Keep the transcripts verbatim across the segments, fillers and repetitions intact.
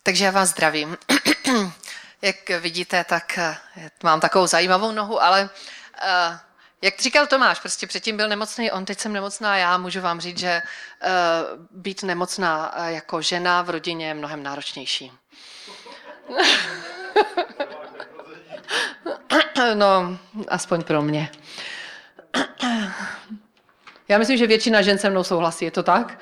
Takže já vás zdravím. Jak vidíte, tak mám takovou zajímavou nohu, ale uh, jak říkal Tomáš, prostě předtím byl nemocný on, teď jsem nemocná já, můžu vám říct, že uh, být nemocná uh, jako žena v rodině je mnohem náročnější. No, aspoň pro mě. Já myslím, že většina žen se mnou souhlasí, je to tak?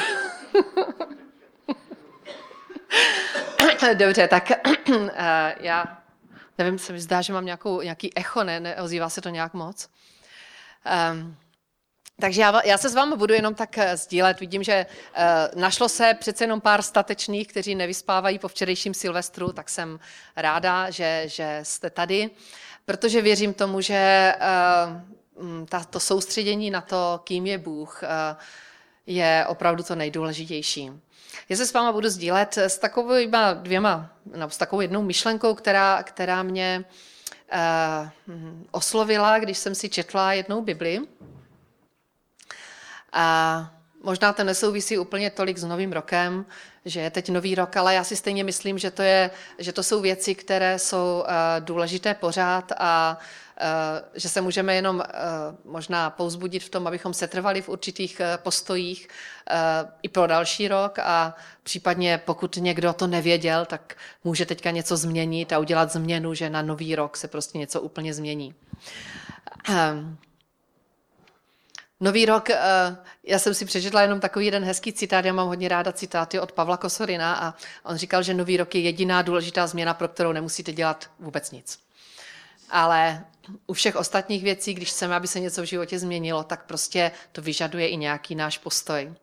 Dobře, tak já nevím, se mi zdá, že mám nějakou, nějaký echo, ne, neozývá se to nějak moc. Um, takže já, já se s vámi budu jenom tak sdílet. Vidím, že uh, našlo se přece jenom pár statečných, kteří nevyspávají po včerejším Silvestru, tak jsem ráda, že, že jste tady, protože věřím tomu, že uh, ta, to soustředění na to, kým je Bůh, uh, je opravdu to nejdůležitější. Já se s váma budu sdílet s takovýma dvěma, no, s takovou jednou myšlenkou, která, která mě uh, oslovila, když jsem si četla jednou Bibli. A možná to nesouvisí úplně tolik s Novým rokem, že je teď Nový rok, ale já si stejně myslím, že to, je, že to jsou věci, které jsou uh, důležité pořád a uh, že se můžeme jenom uh, možná povzbudit v tom, abychom setrvali v určitých uh, postojích uh, i pro další rok a případně pokud někdo to nevěděl, tak může teďka něco změnit a udělat změnu, že na Nový rok se prostě něco úplně změní. Um, Nový rok, já jsem si přečetla jenom takový jeden hezký citát, já mám hodně ráda citáty od Pavla Kosorina a on říkal, že Nový rok je jediná důležitá změna, pro kterou nemusíte dělat vůbec nic. Ale u všech ostatních věcí, když chceme, aby se něco v životě změnilo, tak prostě to vyžaduje i nějaký náš postoj.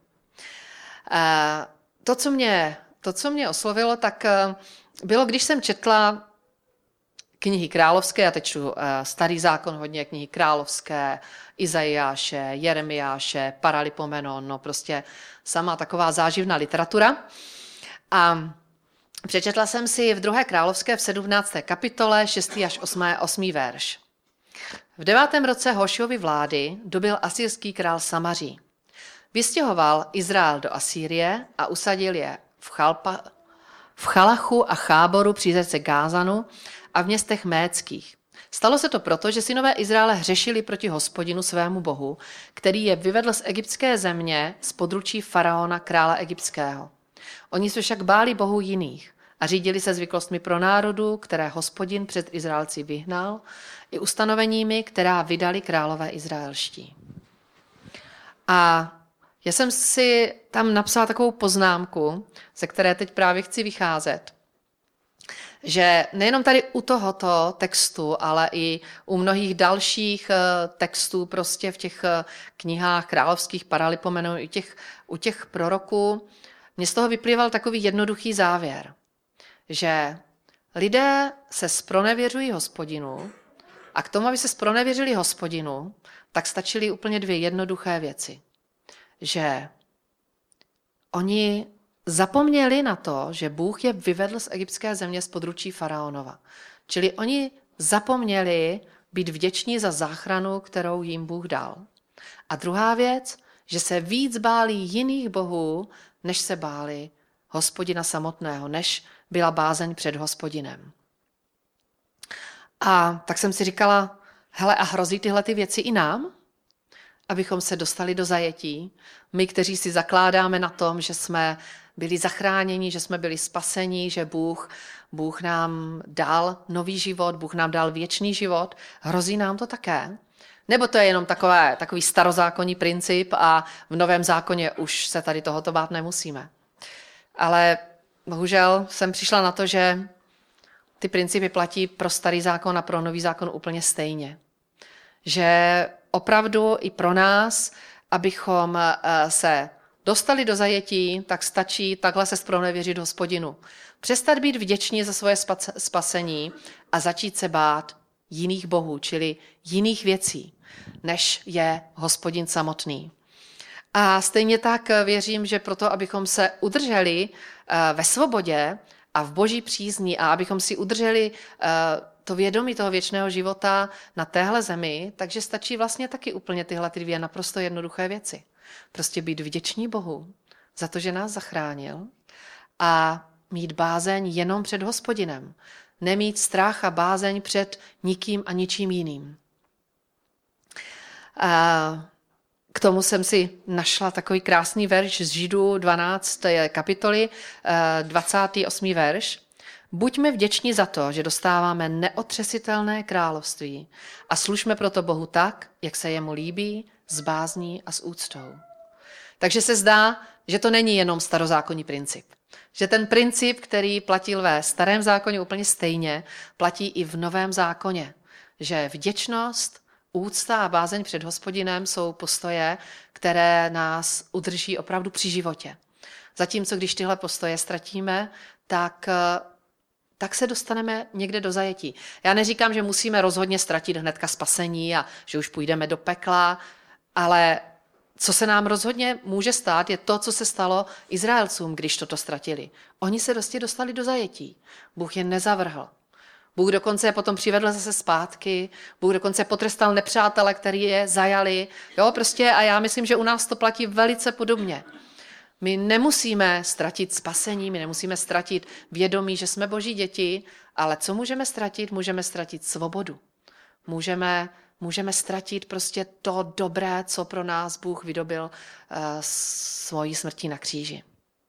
To, co mě, to, co mě oslovilo, tak bylo, když jsem četla knihy královské, já teď čtu Starý zákon, hodně knihy královské, Izajáše, Jeremiáše, Paralipomenon, no prostě sama taková záživná literatura. A přečetla jsem si v druhé královské v sedmnácté kapitole šestý až osmý verš. V devátém roce Hošovy vlády dobyl asýrský král Samaří. Vystěhoval Izrael do Asýrie a usadil je v, Chalpa, v Chalachu a Cháboru při řece Gázanu a v městech méckých. Stalo se to proto, že synové Izraele hřešili proti Hospodinu svému bohu, který je vyvedl z egyptské země z područí faraona krále egyptského. Oni se však báli bohů jiných a řídili se zvyklostmi pro národu, které Hospodin před Izraelci vyhnal, i ustanoveními, která vydali králové izraelští. A já jsem si tam napsala takovou poznámku, ze které teď právě chci vycházet, že nejenom tady u tohoto textu, ale i u mnohých dalších textů prostě v těch knihách královských Paralipomenů, i těch, u těch proroků, mně z toho vyplýval takový jednoduchý závěr, že lidé se zpronevěřují Hospodinu a k tomu, aby se zpronevěřili Hospodinu, tak stačily úplně dvě jednoduché věci. Že oni zapomněli na to, že Bůh je vyvedl z egyptské země z područí faraonova. Čili oni zapomněli být vděční za záchranu, kterou jim Bůh dal. A druhá věc, že se víc báli jiných bohů, než se báli Hospodina samotného, než byla bázeň před Hospodinem. A tak jsem si říkala, hele, a hrozí tyhle ty věci i nám? Abychom se dostali do zajetí. My, kteří si zakládáme na tom, že jsme byli zachráněni, že jsme byli spaseni, že Bůh, Bůh nám dal nový život, Bůh nám dal věčný život. Hrozí nám to také? Nebo to je jenom takové, takový starozákonní princip a v Novém zákoně už se tady tohoto bát nemusíme. Ale bohužel jsem přišla na to, že ty principy platí pro Starý zákon a pro Nový zákon úplně stejně. Že opravdu i pro nás, abychom se dostali do zajetí, tak stačí takhle se zpronevěřit Hospodinu. Přestat být vděční za svoje spasení a začít se bát jiných bohů, čili jiných věcí, než je Hospodin samotný. A stejně tak věřím, že proto, abychom se udrželi ve svobodě a v Boží přízni a abychom si udrželi to vědomí toho věčného života na téhle zemi, takže stačí vlastně taky úplně tyhle ty dvě naprosto jednoduché věci. Prostě být vděční Bohu za to, že nás zachránil a mít bázeň jenom před Hospodinem. Nemít strach a bázeň před nikým a ničím jiným. A k tomu jsem si našla takový krásný verš z Židů dvanácté kapitoly, dvacátý osmý verš. Buďme vděční za to, že dostáváme neotřesitelné království a služme proto Bohu tak, jak se jemu líbí, s bázní a s úctou. Takže se zdá, že to není jenom starozákonní princip. Že ten princip, který platil ve starém zákoně úplně stejně, platí i v novém zákoně. Že vděčnost, úcta a bázeň před Hospodinem jsou postoje, které nás udrží opravdu při životě. Zatímco když tyhle postoje ztratíme, tak, tak se dostaneme někde do zajetí. Já neříkám, že musíme rozhodně ztratit hnedka spasení a že už půjdeme do pekla, ale co se nám rozhodně může stát, je to, co se stalo Izraelcům, když toto ztratili. Oni se dosti dostali do zajetí. Bůh je nezavrhl. Bůh dokonce je potom přivedl zase zpátky, Bůh dokonce potrestal nepřátele, který je zajali. Jo, prostě a já myslím, že u nás to platí velice podobně. My nemusíme ztratit spasení, my nemusíme ztratit vědomí, že jsme Boží děti, ale co můžeme ztratit? Můžeme ztratit svobodu. Můžeme, můžeme ztratit prostě to dobré, co pro nás Bůh vydobil uh, svojí smrtí na kříži.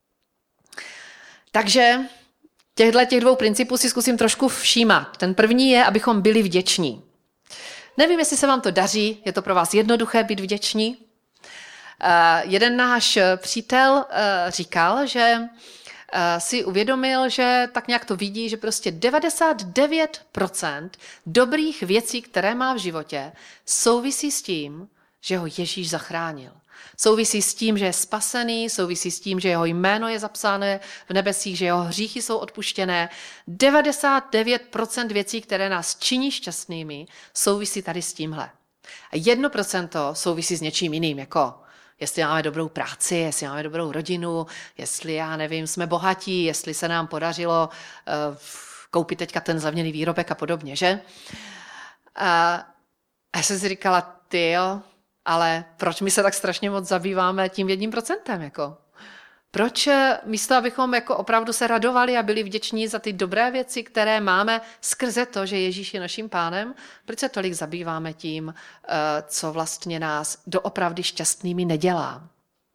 Takže těchto těch dvou principů si zkusím trošku všímat. Ten první je, abychom byli vděční. Nevím, jestli se vám to daří, je to pro vás jednoduché být vděční. Uh, jeden náš přítel uh, říkal, že uh, si uvědomil, že tak nějak to vidí, že prostě devadesát devět procent dobrých věcí, které má v životě, souvisí s tím, že ho Ježíš zachránil. Souvisí s tím, že je spasený, souvisí s tím, že jeho jméno je zapsáno v nebesích, že jeho hříchy jsou odpuštěné. devadesát devět procent věcí, které nás činí šťastnými, souvisí tady s tímhle. A jedno procento souvisí s něčím jiným, jako jestli máme dobrou práci, jestli máme dobrou rodinu, jestli, já nevím, jsme bohatí, jestli se nám podařilo uh, koupit teďka ten zlevněný výrobek a podobně, že? A já jsem si říkala, tyjo, ale proč my se tak strašně moc zabýváme tím jedním procentem, jako? Proč místo, abychom jako opravdu se radovali a byli vděční za ty dobré věci, které máme skrze to, že Ježíš je naším pánem, proč se tolik zabýváme tím, co vlastně nás doopravdy šťastnými nedělá?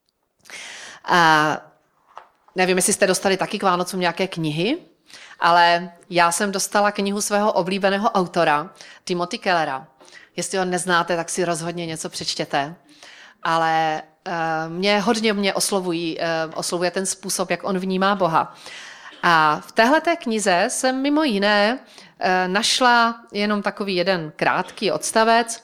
A nevím, jestli jste dostali taky k Vánocům nějaké knihy, ale já jsem dostala knihu svého oblíbeného autora, Timothy Kellera. Jestli ho neznáte, tak si rozhodně něco přečtěte. Ale uh, mě hodně mě oslovují, uh, oslovuje ten způsob, jak on vnímá Boha. A v téhleté knize jsem mimo jiné uh, našla jenom takový jeden krátký odstavec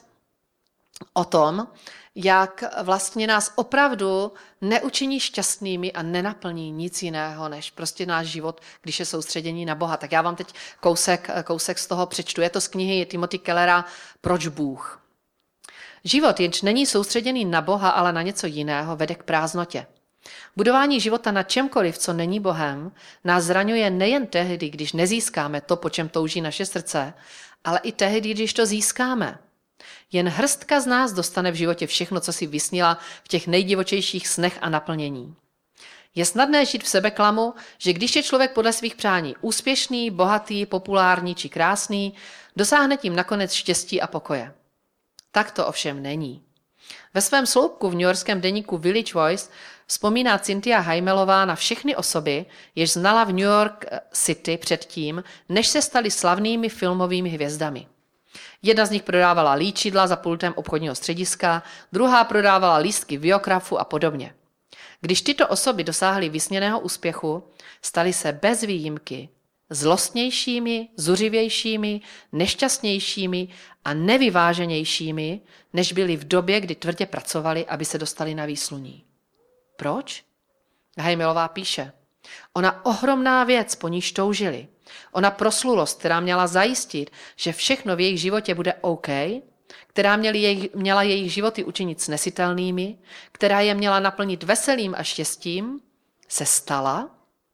o tom, jak vlastně nás opravdu neučiní šťastnými a nenaplní nic jiného, než prostě náš život, když je soustředění na Boha. Tak já vám teď kousek, kousek z toho přečtu. Je to z knihy Timothy Kellera Proč Bůh? Život, jenž není soustředěný na Boha, ale na něco jiného, vede k prázdnotě. Budování života na čemkoliv, co není Bohem, nás zraňuje nejen tehdy, když nezískáme to, po čem touží naše srdce, ale i tehdy, když to získáme. Jen hrstka z nás dostane v životě všechno, co si vysnila v těch nejdivočejších snech a naplnění. Je snadné žít v sebeklamu, že když je člověk podle svých přání úspěšný, bohatý, populární či krásný, dosáhne tím nakonec štěstí a pokoje. Tak to ovšem není. Ve svém sloupku v newyorském deníku Village Voice vzpomíná Cynthia Heimelová na všechny osoby, jež znala v New York City předtím, než se staly slavnými filmovými hvězdami. Jedna z nich prodávala líčidla za pultem obchodního střediska, druhá prodávala lístky v biografu a podobně. Když tyto osoby dosáhly vysněného úspěchu, staly se bez výjimky zlostnějšími, zuřivějšími, nešťastnějšími a nevyváženějšími, než byli v době, kdy tvrdě pracovali, aby se dostali na výsluní. Proč? Heimelová píše, ona ohromná věc, po níž toužili, ona proslulost, která měla zajistit, že všechno v jejich životě bude OK, která měli jejich, měla jejich životy učinit snesitelnými, která je měla naplnit veselým a štěstím, se stala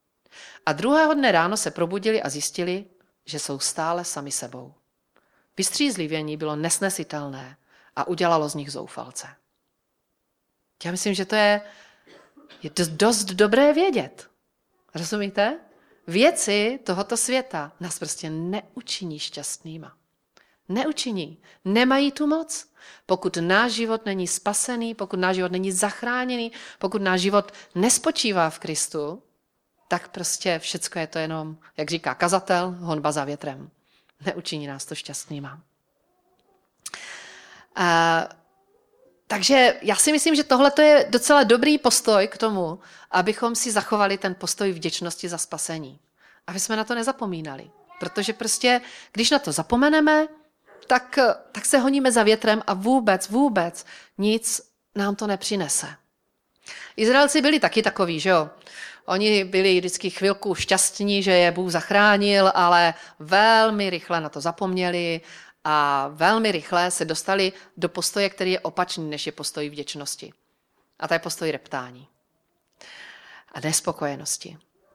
a druhého dne ráno se probudili a zjistili, že jsou stále sami sebou. Vystřízlivění bylo nesnesitelné a udělalo z nich zoufalce. Já myslím, že to je, je dost dobré vědět. Rozumíte? Věci tohoto světa nás prostě neučiní šťastnýma. Neučiní. Nemají tu moc. Pokud náš život není spasený, pokud náš život není zachráněný, pokud náš život nespočívá v Kristu, tak prostě všecko je to jenom, jak říká kazatel, honba za větrem. Neučiní nás to šťastnýma. A, takže já si myslím, že tohle je docela dobrý postoj k tomu, abychom si zachovali ten postoj vděčnosti za spasení. Aby jsme na to nezapomínali. Protože prostě, když na to zapomeneme, tak, tak se honíme za větrem a vůbec, vůbec nic nám to nepřinese. Izraelci byli taky takový, že jo? Oni byli vždycky chvilku šťastní, že je Bůh zachránil, ale velmi rychle na to zapomněli a velmi rychle se dostali do postoje, který je opačný, než je postoj vděčnosti. A to je postoj reptání a nespokojenosti.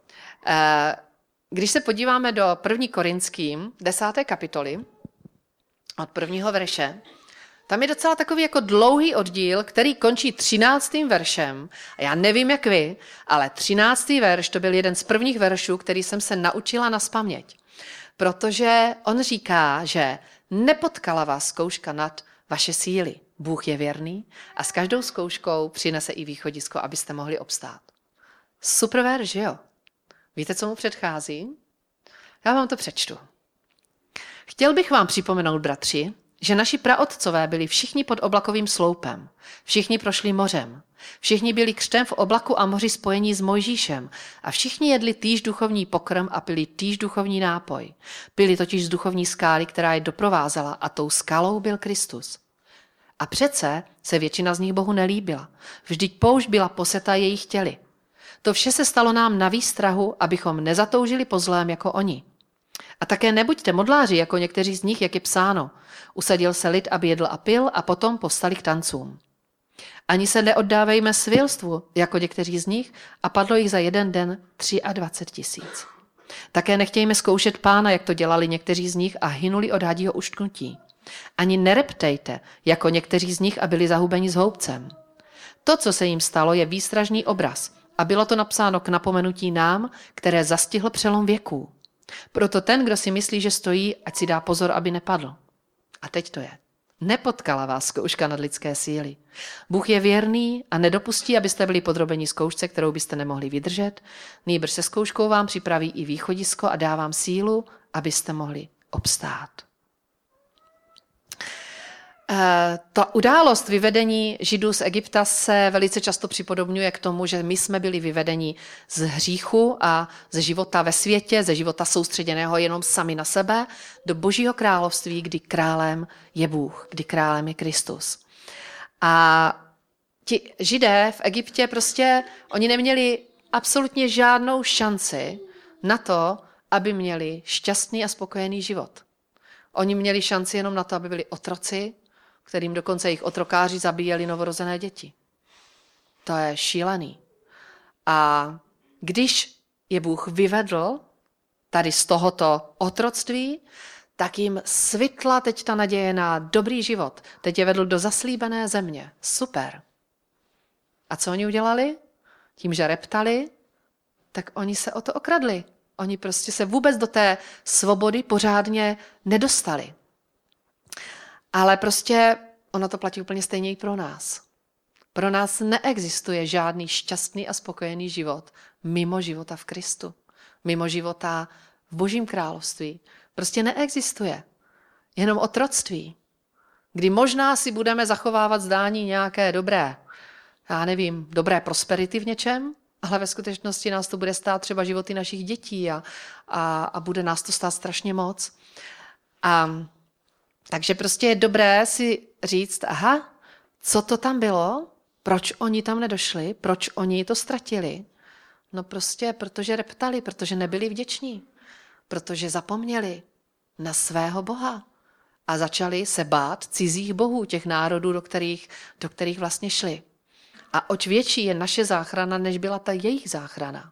Když se podíváme do první Korinským, desáté kapitoly, od prvního verše, tam je docela takový jako dlouhý oddíl, který končí třináctým veršem. A já nevím, jak vy, ale třináctý verš to byl jeden z prvních veršů, který jsem se naučila nazpaměť. Protože on říká, že nepotkala vás zkouška nad vaše síly. Bůh je věrný a s každou zkouškou přinese i východisko, abyste mohli obstát. Super verš, že jo? Víte, co mu předchází? Já vám to přečtu. Chtěl bych vám připomenout, bratři, že naši praotcové byli všichni pod oblakovým sloupem. Všichni prošli mořem. Všichni byli křtem v oblaku a moři spojení s Mojžíšem a všichni jedli týž duchovní pokrm a pili týž duchovní nápoj. Pili totiž z duchovní skály, která je doprovázela a tou skalou byl Kristus. A přece se většina z nich Bohu nelíbila. Vždyť poušť byla poseta jejich těly. To vše se stalo nám na výstrahu, abychom nezatoužili po zlém jako oni. A také nebuďte modláři, jako někteří z nich, jak je psáno. Usadil se lid, aby jedl a pil, a potom povstali k tancům. Ani se neoddávejme svilstvu, jako někteří z nich, a padlo jich za jeden den dvacet tři tisíc. Také nechtějme zkoušet Pána, jak to dělali někteří z nich a hynuli od hadího uštknutí. Ani nereptejte, jako někteří z nich a byli zahubeni s houbcem. To, co se jim stalo, je výstražný obraz a bylo to napsáno k napomenutí nám, které zastihl přelom věků. Proto ten, kdo si myslí, že stojí, ať si dá pozor, aby nepadl. A teď to je. Nepotkala vás zkouška nad lidské síly. Bůh je věrný a nedopustí, abyste byli podrobeni zkoušce, kterou byste nemohli vydržet. Nýbrž se zkouškou vám připraví i východisko a dá vám sílu, abyste mohli obstát. Ta událost vyvedení Židů z Egypta se velice často připodobňuje k tomu, že my jsme byli vyvedeni z hříchu a ze života ve světě, ze života soustředěného jenom sami na sebe, do Božího království, kdy králem je Bůh, kdy králem je Kristus. A ti Židé v Egyptě prostě, oni neměli absolutně žádnou šanci na to, aby měli šťastný a spokojený život. Oni měli šanci jenom na to, aby byli otroci, kterým dokonce jejich otrokáři zabíjeli novorozené děti. To je šílený. A když je Bůh vyvedl tady z tohoto otroctví, tak jim svitla teď ta naděje na dobrý život. Teď je vedl do zaslíbené země. Super. A co oni udělali? Tím, že reptali, tak oni se o to okradli. Oni prostě se vůbec do té svobody pořádně nedostali. Ale prostě ono to platí úplně stejně i pro nás. Pro nás neexistuje žádný šťastný a spokojený život mimo života v Kristu. Mimo života v Božím království. Prostě neexistuje. Jenom otroctví. Kdy možná si budeme zachovávat zdání nějaké dobré, já nevím, dobré prosperity v něčem, ale ve skutečnosti nás to bude stát třeba životy našich dětí a, a, a bude nás to stát strašně moc. A takže prostě je dobré si říct, aha, co to tam bylo, proč oni tam nedošli, proč oni to ztratili. No prostě, protože reptali, protože nebyli vděční, protože zapomněli na svého Boha a začali se bát cizích bohů, těch národů, do kterých, do kterých vlastně šli. A oč větší je naše záchrana, než byla ta jejich záchrana.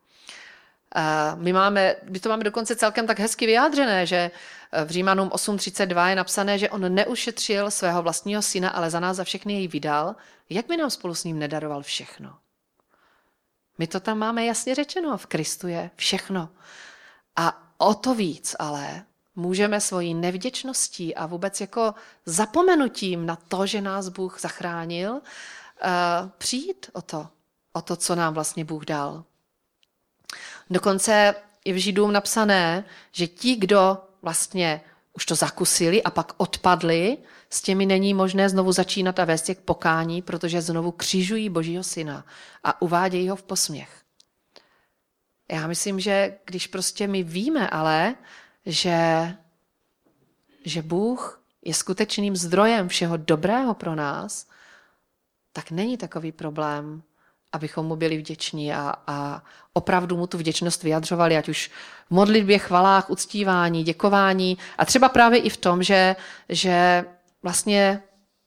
A my, máme, my to máme dokonce celkem tak hezky vyjádřené, že v Římanům osm třicet dva je napsané, že on neušetřil svého vlastního syna, ale za nás za všechny jej vydal. Jak by nám spolu s ním nedaroval všechno? My to tam máme jasně řečeno, v Kristu je všechno. A o to víc ale můžeme svojí nevděčností a vůbec jako zapomenutím na to, že nás Bůh zachránil, uh, přijít o to, o to, co nám vlastně Bůh dal. Dokonce je v Židům napsané, že ti, kdo vlastně už to zakusili a pak odpadli, s těmi není možné znovu začínat a vést je k pokání, protože znovu křižují Božího syna a uvádějí ho v posměch. Já myslím, že když prostě my víme ale, že, že Bůh je skutečným zdrojem všeho dobrého pro nás, tak není takový problém, abychom mu byli vděční a, a opravdu mu tu vděčnost vyjadřovali, ať už v modlitbě, chvalách, uctívání, děkování a třeba právě i v tom, že, že vlastně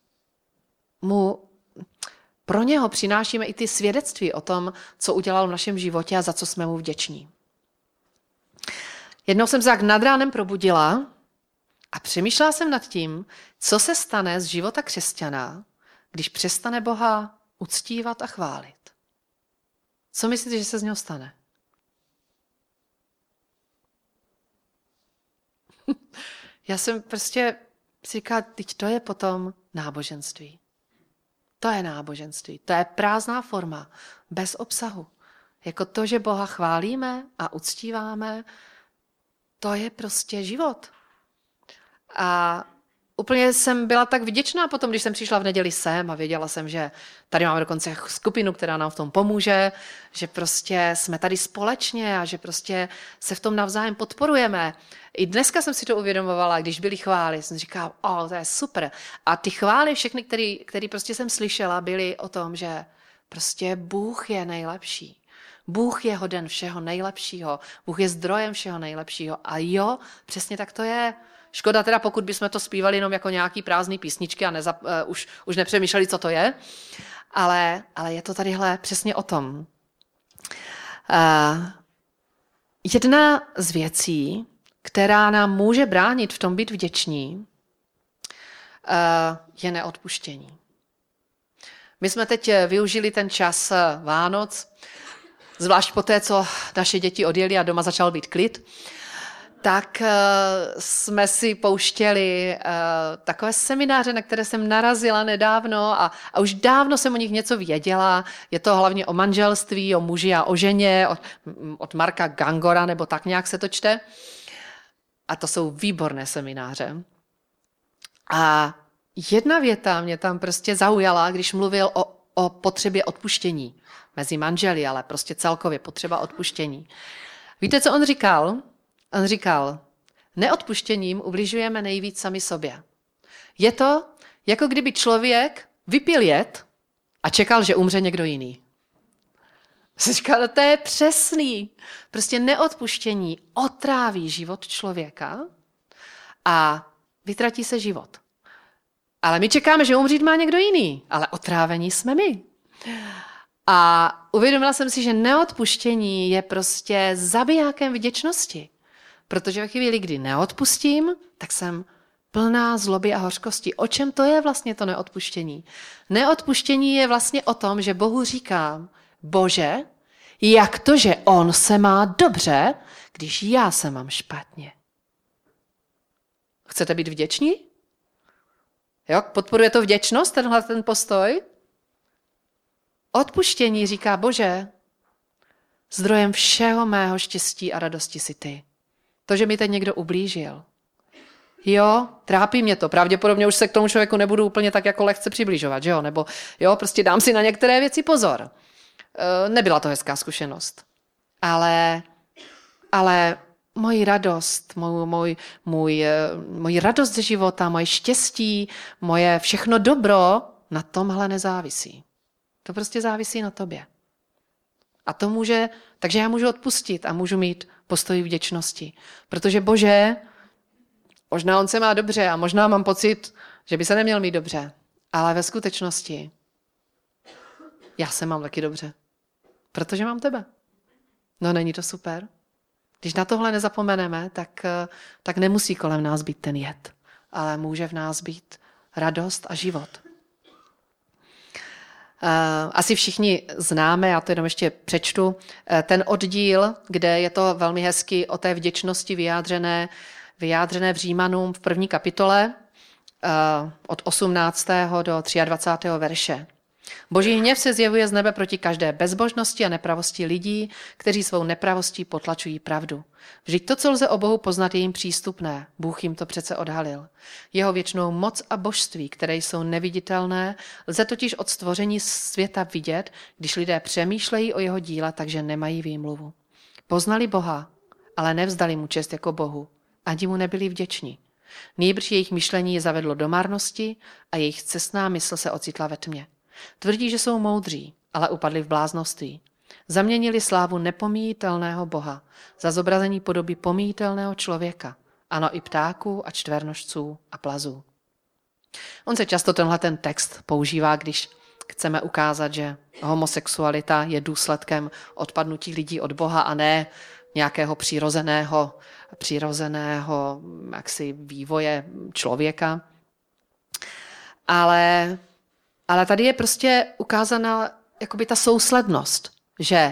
mu pro něho přinášíme i ty svědectví o tom, co udělal v našem životě a za co jsme mu vděční. Jednou jsem se tak nad ránem probudila a přemýšlela jsem nad tím, co se stane z života křesťana, když přestane Boha uctívat a chválit. Co myslíte, že se z něho stane? Já jsem prostě si říkala, teď to je potom náboženství. To je náboženství. To je prázdná forma, bez obsahu. Jako to, že Boha chválíme a uctíváme, to je prostě život. A úplně jsem byla tak vděčná potom, když jsem přišla v neděli sem a věděla jsem, že tady máme dokonce skupinu, která nám v tom pomůže, že prostě jsme tady společně a že prostě se v tom navzájem podporujeme. I dneska jsem si to uvědomovala, když byly chvály, jsem říkala, o, to je super. A ty chvály všechny, které který prostě jsem slyšela, byly o tom, že prostě Bůh je nejlepší. Bůh je hoden všeho nejlepšího. Bůh je zdrojem všeho nejlepšího. A jo, přesně tak to je. Škoda teda, pokud bychom to zpívali jenom jako nějaký prázdný písničky a nezap, uh, už, už nepřemýšleli, co to je. Ale, ale je to tadyhle přesně o tom. Uh, jedna z věcí, která nám může bránit v tom být vděční, uh, je neodpuštění. My jsme teď využili ten čas Vánoc, zvlášť po té, co naše děti odjeli a doma začal být klid, tak uh, jsme si pouštěli uh, takové semináře, na které jsem narazila nedávno a, a už dávno jsem o nich něco věděla. Je to hlavně o manželství, o muži a o ženě, od, od Marka Gangora, nebo tak nějak se to čte. A to jsou výborné semináře. A jedna věta mě tam prostě zaujala, když mluvil o, o potřebě odpuštění. Mezi manželi, ale prostě celkově potřeba odpuštění. Víte, co on říkal? On říkal, neodpuštěním ubližujeme nejvíc sami sobě. Je to, jako kdyby člověk vypil jed a čekal, že umře někdo jiný. Jsem říkal, to je přesný. Prostě neodpuštění otráví život člověka a vytratí se život. Ale my čekáme, že umřít má někdo jiný, ale otrávení jsme my. A uvědomila jsem si, že neodpuštění je prostě zabijákem vděčnosti. Protože ve chvíli, kdy neodpustím, tak jsem plná zloby a hořkosti. O čem to je vlastně to neodpuštění? Neodpuštění je vlastně o tom, že Bohu říkám, Bože, jak to, že on se má dobře, když já se mám špatně? Chcete být vděční? Jo, podporuje to vděčnost, tenhle ten postoj? Odpuštění říká, Bože, zdrojem všeho mého štěstí a radosti si ty. To, že mi teď někdo ublížil. Jo, trápí mě to. Pravděpodobně už se k tomu člověku nebudu úplně tak jako lehce přibližovat, že jo? Nebo jo, prostě dám si na některé věci pozor. E, nebyla to hezká zkušenost. Ale, ale moji radost, můj, můj, můj, můj radost ze života, moje štěstí, moje všechno dobro na tomhle nezávisí. To prostě závisí na tobě. A to může, takže já můžu odpustit a můžu mít postoj vděčnosti. Protože Bože, možná on se má dobře a možná mám pocit, že by se neměl mít dobře. Ale ve skutečnosti já se mám taky dobře. Protože mám tebe. No není to super? Když na tohle nezapomeneme, tak, tak nemusí kolem nás být ten jed. Ale může v nás být radost a život. Asi všichni známe, já to jenom ještě přečtu, ten oddíl, kde je to velmi hezky o té vděčnosti vyjádřené, vyjádřené v Římanům v první kapitole od osmnáctého do dvacátého třetího verše. Boží hněv se zjevuje z nebe proti každé bezbožnosti a nepravosti lidí, kteří svou nepravostí potlačují pravdu. Vždyť to, co lze o Bohu poznat, je jim přístupné. Bůh jim to přece odhalil. Jeho věčnou moc a božství, které jsou neviditelné, lze totiž od stvoření světa vidět, když lidé přemýšlejí o jeho díle, takže nemají výmluvu. Poznali Boha, ale nevzdali mu čest jako Bohu. Ani mu nebyli vděční. Nýbrž jejich myšlení je zavedlo do marnosti a jejich cestná mysl se ocitla ve tmě. Tvrdí, že jsou moudří, ale upadli v bláznoství. Zaměnili slávu nepomíjitelného Boha za zobrazení podoby pomíjitelného člověka, ano i ptáků a čtvernožců a plazů. On se často tenhle ten text používá, když chceme ukázat, že homosexualita je důsledkem odpadnutí lidí od Boha a ne nějakého přirozeného, přirozeného jaksi vývoje člověka. Ale, ale tady je prostě ukázána jakoby ta souslednost, že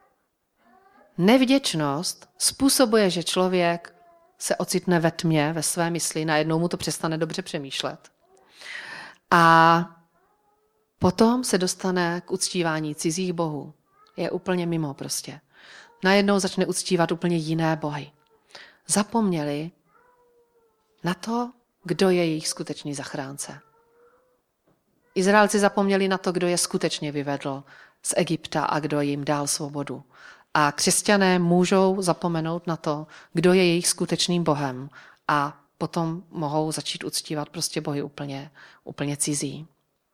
nevděčnost způsobuje, že člověk se ocitne ve tmě, ve své mysli, najednou mu to přestane dobře přemýšlet. A potom se dostane k uctívání cizích bohů. Je úplně mimo prostě. Najednou začne uctívat úplně jiné bohy. Zapomněli na to, kdo je jejich skutečný zachránce. Izraelci zapomněli na to, kdo je skutečně vyvedl z Egypta a kdo jim dal svobodu. A křesťané můžou zapomenout na to, kdo je jejich skutečným bohem a potom mohou začít uctívat prostě bohy úplně, úplně cizí.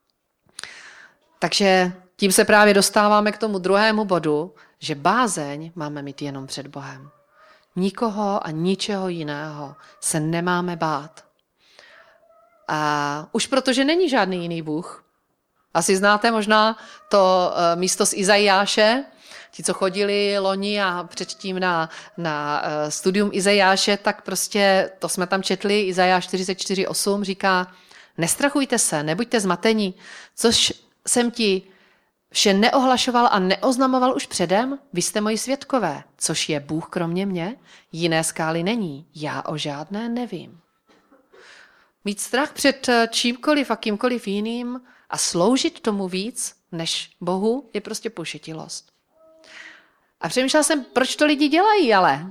Takže tím se právě dostáváme k tomu druhému bodu, že bázeň máme mít jenom před Bohem. Nikoho a ničeho jiného se nemáme bát. A už protože není žádný jiný Bůh. Asi znáte možná to místo z Izajáše, ti, co chodili loni a předtím na, na studium Izajáše, tak prostě to jsme tam četli, Izajáš čtyřicet čtyři osm říká, nestrachujte se, nebuďte zmatení, což jsem ti vše neohlašoval a neoznamoval už předem, vy jste moji svědkové, což je Bůh kromě mě, jiné skály není, já o žádné nevím. Mít strach před čímkoliv a kýmkoliv jiným a sloužit tomu víc než Bohu je prostě pošetilost. A přemýšlela jsem, proč to lidi dělají, ale.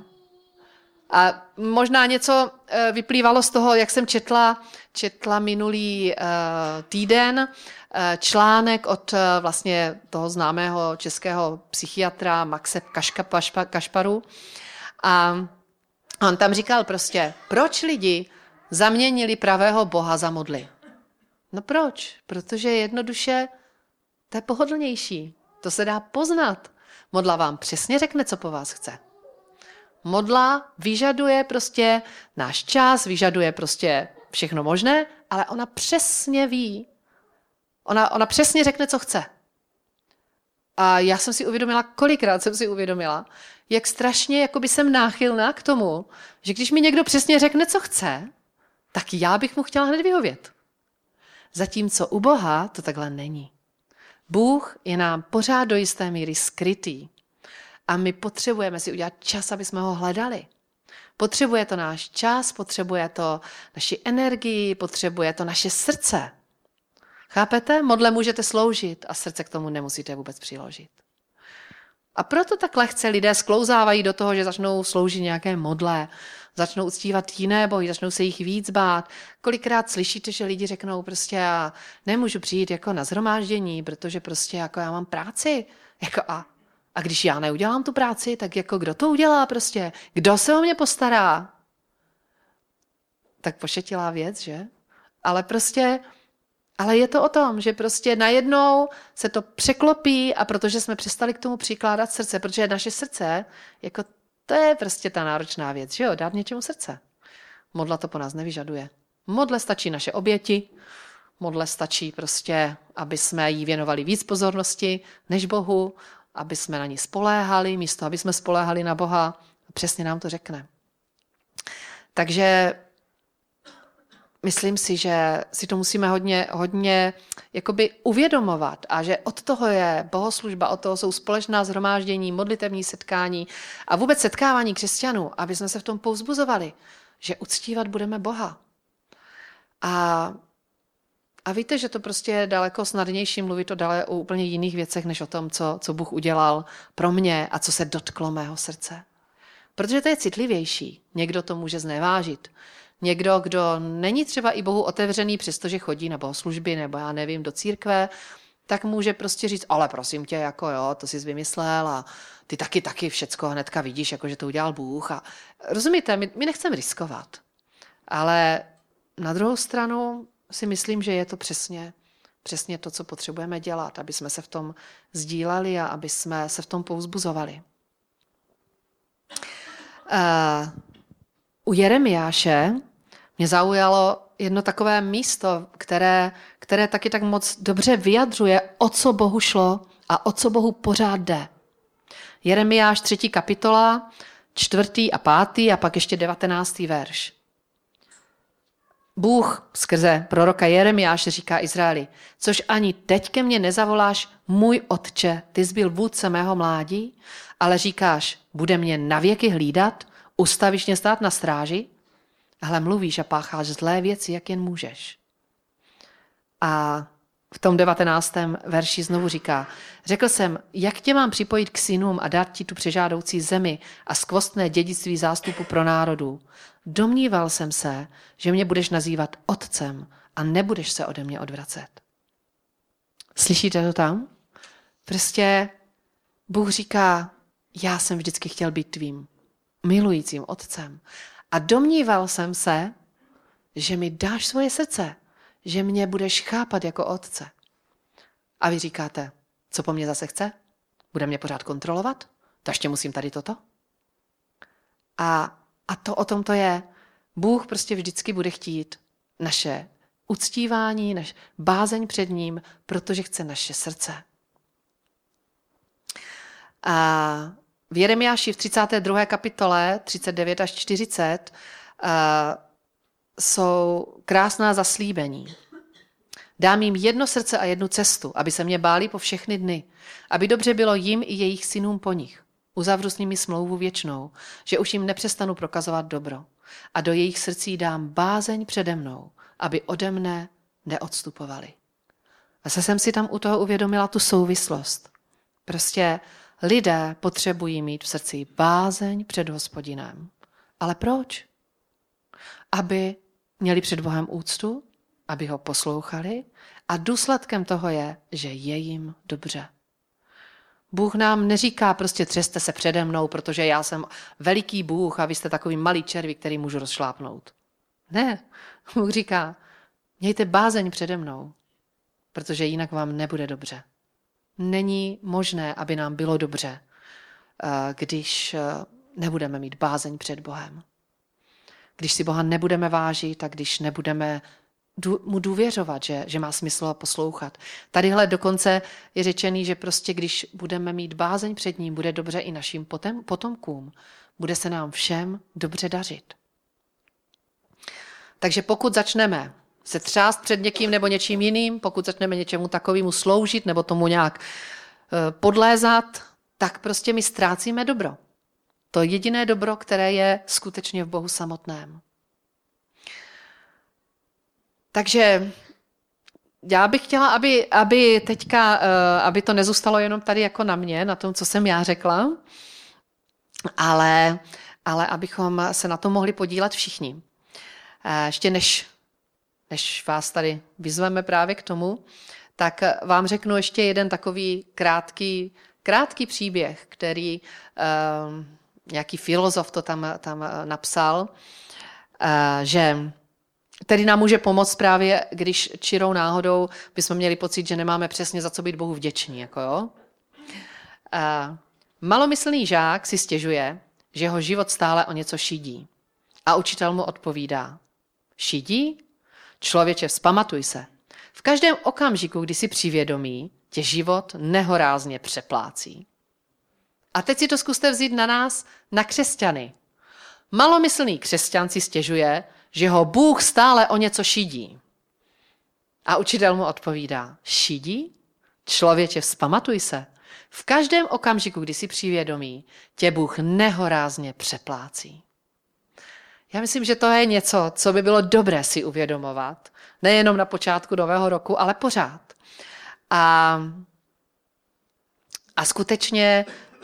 A možná něco vyplývalo z toho, jak jsem četla, četla minulý týden článek od vlastně toho známého českého psychiatra Maxe Kašparu. A on tam říkal prostě, proč lidi zaměnili pravého Boha za modly. No proč? Protože jednoduše to je pohodlnější. To se dá poznat. Modla vám přesně řekne, co po vás chce. Modla vyžaduje prostě náš čas, vyžaduje prostě všechno možné, ale ona přesně ví. Ona, ona přesně řekne, co chce. A já jsem si uvědomila, kolikrát jsem si uvědomila, jak strašně jakoby jsem náchylná k tomu, že když mi někdo přesně řekne, co chce, tak já bych mu chtěla hned vyhovět. Zatímco u Boha to takhle není. Bůh je nám pořád do jisté míry skrytý a my potřebujeme si udělat čas, aby jsme ho hledali. Potřebuje to náš čas, potřebuje to naši energii, potřebuje to naše srdce. Chápete? Modle můžete sloužit a srdce k tomu nemusíte vůbec přiložit. A proto tak lehce lidé sklouzávají do toho, že začnou sloužit nějaké modle, začnou uctívat jiné bohy, začnou se jich víc bát. Kolikrát slyšíte, že lidi řeknou prostě já nemůžu přijít jako na shromáždění, protože prostě jako já mám práci. Jako a, a když já neudělám tu práci, tak jako kdo to udělá prostě? Kdo se o mě postará? Tak pošetilá věc, že? Ale prostě, ale je to o tom, že prostě najednou se to překlopí a protože jsme přestali k tomu přikládat srdce, protože naše srdce jako to je prostě ta náročná věc, že jo, dát něčemu srdce. Modla to po nás nevyžaduje. Modle stačí naše oběti, modle stačí prostě, aby jsme jí věnovali víc pozornosti než Bohu, aby jsme na ní spoléhali, místo aby jsme spoléhali na Boha. Přesně nám to řekne. Takže myslím si, že si to musíme hodně, hodně jakoby uvědomovat a že od toho je bohoslužba, od toho jsou společná shromáždění, modlitevní setkání a vůbec setkávání křesťanů, aby jsme se v tom povzbuzovali, že uctívat budeme Boha. A, a víte, že to prostě je daleko snadnější mluvit o, dále, o úplně jiných věcech, než o tom, co, co Bůh udělal pro mě a co se dotklo mého srdce. Protože to je citlivější. Někdo to může znevážit. Někdo, kdo není třeba i Bohu otevřený, přestože chodí na bohoslužby nebo já nevím, do církve, tak může prostě říct, ale prosím tě, jako jo, to jsi vymyslel a ty taky, taky všecko hnedka vidíš, jako že to udělal Bůh. A rozumíte, my, my nechceme riskovat. Ale na druhou stranu si myslím, že je to přesně, přesně to, co potřebujeme dělat, aby jsme se v tom sdíleli a aby jsme se v tom povzbuzovali. Uh, u Jeremiáše mě zaujalo jedno takové místo, které, které taky tak moc dobře vyjadřuje, o co Bohu šlo a o co Bohu pořád jde. Jeremiáš třetí kapitola, čtvrtý a pátý a pak ještě devatenáctý verš. Bůh skrze proroka Jeremiáš říká Izraeli, což ani teď ke mně nezavoláš, můj otče, ty jsi byl vůdce mého mládí, ale říkáš, bude mě navěky hlídat, ustavíš mě stát na stráži, ale mluvíš a pácháš zlé věci, jak jen můžeš. A v tom devatenáctém verši znovu říká, řekl jsem, jak tě mám připojit k synům a dát ti tu přežádoucí zemi a skvostné dědictví zástupu pro národů. Domníval jsem se, že mě budeš nazývat otcem a nebudeš se ode mě odvracet. Slyšíte to tam? Prostě Bůh říká, já jsem vždycky chtěl být tvým milujícím otcem. A domníval jsem se, že mi dáš svoje srdce, že mě budeš chápat jako otce. A vy říkáte, co po mně zase chce? Bude mě pořád kontrolovat? To ještě musím tady toto? A, a to o tom to je. Bůh prostě vždycky bude chtít naše uctívání, naš bázeň před ním, protože chce naše srdce. A v Jeremiáši v třicáté druhé kapitole třicet devět až čtyřicet uh, jsou krásná zaslíbení. Dám jim jedno srdce a jednu cestu, aby se mě báli po všechny dny, aby dobře bylo jim i jejich synům po nich. Uzavřu s nimi smlouvu věčnou, že už jim nepřestanu prokazovat dobro. A do jejich srdcí dám bázeň přede mnou, aby ode mne neodstupovali. A se jsem si tam u toho uvědomila tu souvislost. Prostě lidé potřebují mít v srdci bázeň před Hospodinem. Ale proč? Aby měli před Bohem úctu, aby ho poslouchali a důsledkem toho je, že je jim dobře. Bůh nám neříká prostě třeste se přede mnou, protože já jsem veliký Bůh a vy jste takový malý červí, který můžu rozšlápnout. Ne, Bůh říká, mějte bázeň přede mnou, protože jinak vám nebude dobře. Není možné, aby nám bylo dobře, když nebudeme mít bázeň před Bohem. Když si Boha nebudeme vážit a když nebudeme mu důvěřovat, že, že má smysl ho poslouchat. Tadyhle dokonce je řečený, že prostě když budeme mít bázeň před ním, bude dobře i našim potem, potomkům. Bude se nám všem dobře dařit. Takže pokud začneme se třást před někým nebo něčím jiným, pokud začneme něčemu takovému sloužit nebo tomu nějak podlézat, tak prostě my ztrácíme dobro. To jediné dobro, které je skutečně v Bohu samotném. Takže já bych chtěla, aby, aby teďka, aby to nezůstalo jenom tady jako na mě, na tom, co jsem já řekla, ale, ale abychom se na to mohli podílet všichni. Ještě než, než vás tady vyzveme právě k tomu, tak vám řeknu ještě jeden takový krátký, krátký příběh, který uh, nějaký filozof to tam, tam napsal, uh, že který nám může pomoct právě, když čirou náhodou bychom měli pocit, že nemáme přesně za co být Bohu vděční. Jako jo? Uh, malomyslný žák si stěžuje, že jeho život stále o něco šidí. A učitel mu odpovídá, šidí? Člověče, vzpamatuj se. V každém okamžiku, kdy si přivědomí, tě život nehorázně přeplácí. A teď si to zkuste vzít na nás, na křesťany. Malomyslný křesťan si stěžuje, že ho Bůh stále o něco šidí. A učitel mu odpovídá, šidí? Člověče, vzpamatuj se. V každém okamžiku, kdy si přivědomí, tě Bůh nehorázně přeplácí. Já myslím, že to je něco, co by bylo dobré si uvědomovat. Nejenom na počátku nového roku, ale pořád. A, a skutečně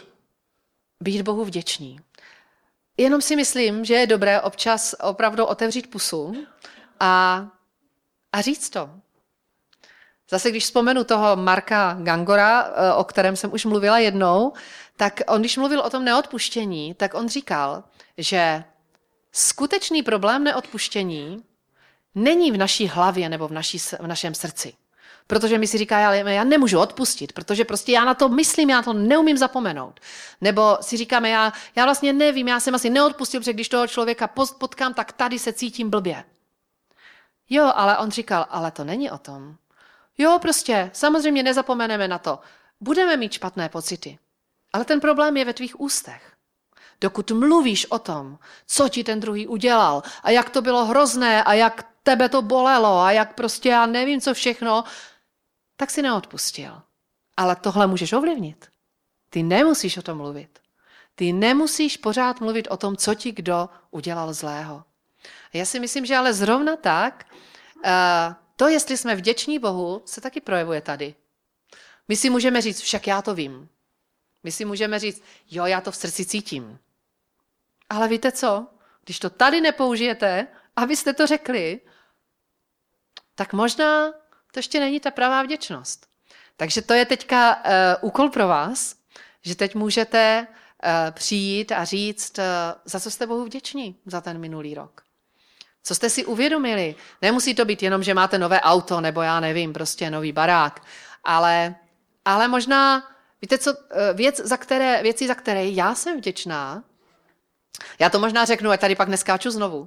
být Bohu vděčný. Jenom si myslím, že je dobré občas opravdu otevřít pusu a, a říct to. Zase, když vzpomenu toho Marka Gangora, o kterém jsem už mluvila jednou, tak on, když mluvil o tom neodpuštění, tak on říkal, že skutečný problém neodpuštění není v naší hlavě nebo v, naší, v našem srdci. Protože my si říká, ale já nemůžu odpustit, protože prostě já na to myslím, já to neumím zapomenout. Nebo si říkáme, já, já vlastně nevím, já jsem asi neodpustil, protože když toho člověka potkám, tak tady se cítím blbě. Jo, ale on říkal, ale to není o tom. Jo, prostě, samozřejmě nezapomeneme na to. Budeme mít špatné pocity, ale ten problém je ve tvých ústech. Dokud mluvíš o tom, co ti ten druhý udělal a jak to bylo hrozné a jak tebe to bolelo a jak prostě já nevím, co všechno, tak si neodpustil. Ale tohle můžeš ovlivnit. Ty nemusíš o tom mluvit. Ty nemusíš pořád mluvit o tom, co ti kdo udělal zlého. Já si myslím, že ale zrovna tak, to, jestli jsme vděční Bohu, se taky projevuje tady. My si můžeme říct, však já to vím. My si můžeme říct, jo, já to v srdci cítím. Ale víte co? Když to tady nepoužijete, abyste to řekli, tak možná to ještě není ta pravá vděčnost. Takže to je teďka uh, úkol pro vás, že teď můžete uh, přijít a říct, uh, za co jste Bohu vděční za ten minulý rok. Co jste si uvědomili? Nemusí to být jenom, že máte nové auto, nebo já nevím, prostě nový barák, ale, ale možná, víte co, věc, za které, věci, za které já jsem vděčná, já to možná řeknu, ať tady pak neskáču znovu.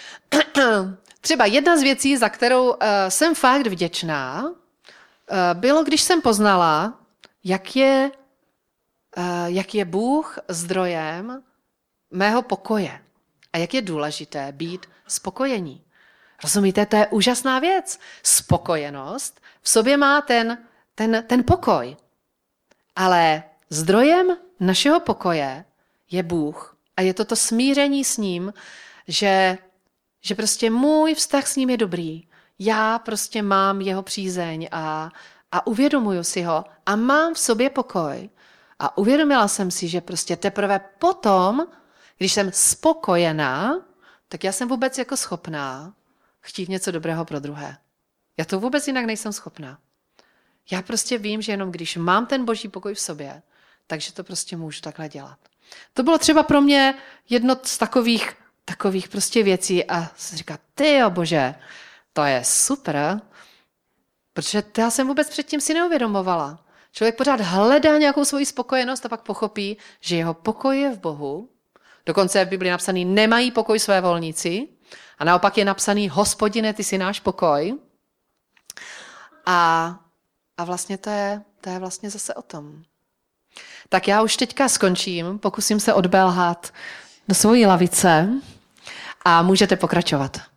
Třeba jedna z věcí, za kterou uh, jsem fakt vděčná, uh, bylo, když jsem poznala, jak je, uh, jak je Bůh zdrojem mého pokoje a jak je důležité být spokojení. Rozumíte, to je úžasná věc. Spokojenost v sobě má ten, ten, ten pokoj. Ale zdrojem našeho pokoje je Bůh. A je to to smíření s ním, že, že prostě můj vztah s ním je dobrý. Já prostě mám jeho přízeň a, a uvědomuju si ho a mám v sobě pokoj. A uvědomila jsem si, že prostě teprve potom, když jsem spokojená, tak já jsem vůbec jako schopná chtít něco dobrého pro druhé. Já to vůbec jinak nejsem schopná. Já prostě vím, že jenom když mám ten boží pokoj v sobě, takže to prostě můžu takhle dělat. To bylo třeba pro mě jedno z takových, takových prostě věcí a jsem říká, tyjo bože, to je super, protože to já jsem vůbec předtím si neuvědomovala. Člověk pořád hledá nějakou svoji spokojenost a pak pochopí, že jeho pokoj je v Bohu. Dokonce je v Biblii napsaný, nemají pokoj své volníci a naopak je napsaný, Hospodine, ty jsi náš pokoj. A, a vlastně to je, to je vlastně zase o tom. Tak já už teďka skončím, pokusím se odbélhat do svojí lavice a můžete pokračovat.